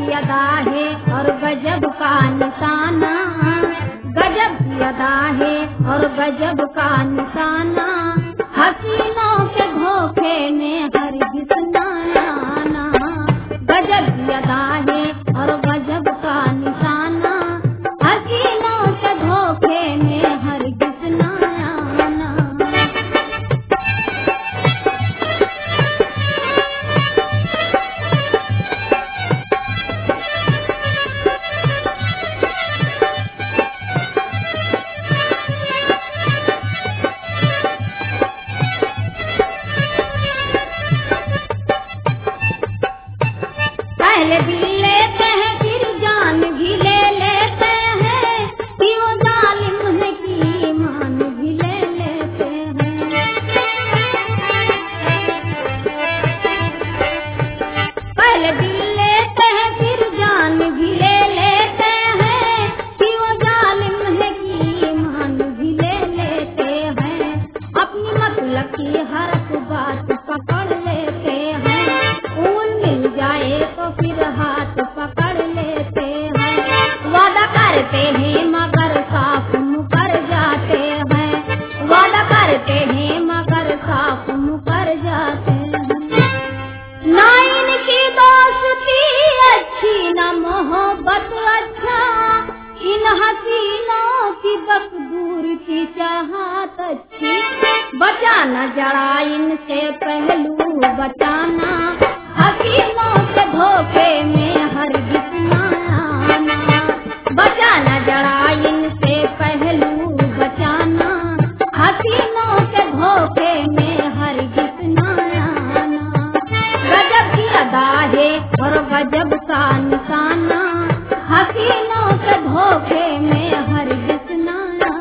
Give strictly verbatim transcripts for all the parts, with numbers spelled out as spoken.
की अदा है और गजब का निशाना, गजब की अदा है और गजब का निशाना, हसीनों के धोखे में हरगिज़ न आना। गजब की अदा है और गजब का निशाना, हसीनों के धोखे में हरगिज़ न आना। पहले दिल लेते हैं फिर जान भी ले लेते हैं, कि वो जालिम है कि ईमान भी ले लेते हैं। पहले दिल लेते हैं फिर जान भी ले लेते हैं, कि वो जालिम है कि ईमान भी ले लेते हैं। अपनी मतलब की हर बात पकड़ लेते हैं, ऊन मिल जाए तो फिर हाथ पकड़ लेते हैं। वादा करते हैं मगर साफ मुकर जाते हैं, वादा करते हैं मगर साफ मुकर जाते हैं। ना इनकी दोस्ती अच्छी न मोहब्बत अच्छा, इन हसीनों की बकदूर की चाहत अच्छी। बचाना जरा इनसे पहलू बचाना, हसीनों के धोखे में हरगिज़ न आना। बचाना जरा इनसे पहलू बचाना, हसीनों के धोखे में हरगिज़ न आना। गजब की अदा है और गजब का निशाना, हसीनों के धोखे में हरगिज़ न आना।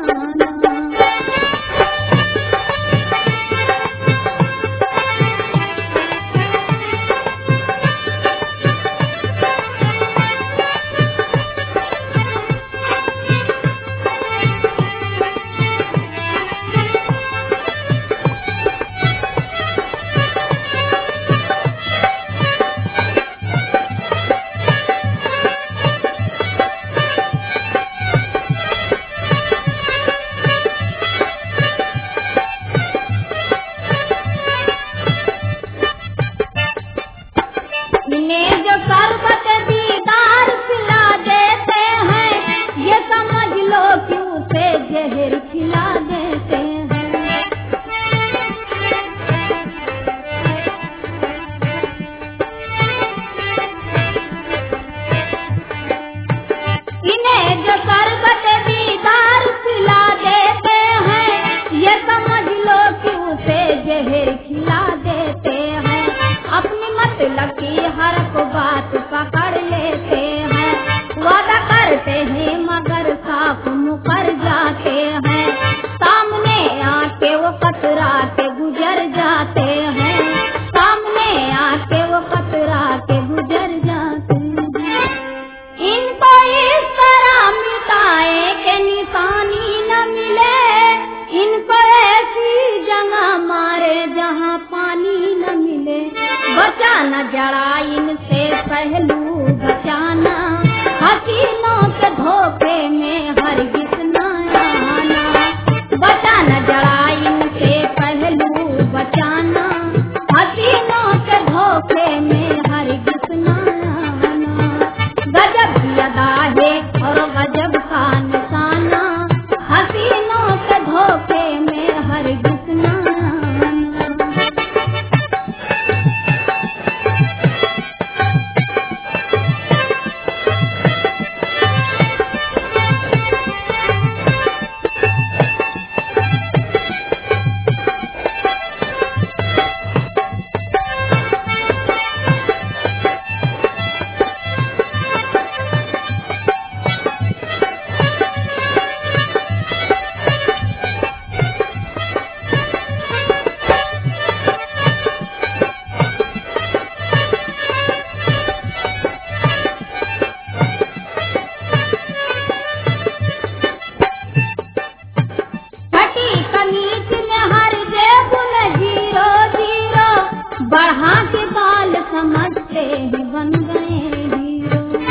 इन्हें जो शरबत दीदार पिला देते हैं, ये समझ लो कि उसे जहर खिला देते हैं। इन्हें जो शरबत दीदार पिला देते हैं, ये समझ लो कि उसे जहर खिला देते हैं। अपनी मतलब की हर बात पकड़ लेते हैं, वादा करते हैं मगर साफ मुकर जाते हैं। सामने आके वो कतरा के गुजर जाते हैं, सामने आके वो कतरा के गुजर जाते हैं। इनको इस तरह मिटाए के निशानी न मिले, इनको ऐसी जगह मारे जहाँ पानी न मिले। बचाना जरा इनसे पहलू बचाना, हसीनों के धोखे में हरगिज़ न आना। बचाना जरा इनसे पहलू बचाना, हसीनों के धोखे में हरगिज़ न आना। गजब की अदा है और गजब का निशाना, हसीनों के धोखे में हरगिज़ न आना। बढ़ा के बाल समझते ही बन गए हीरो।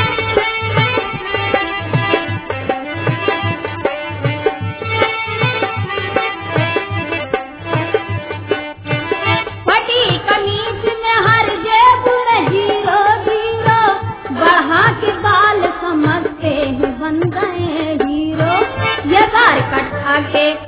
के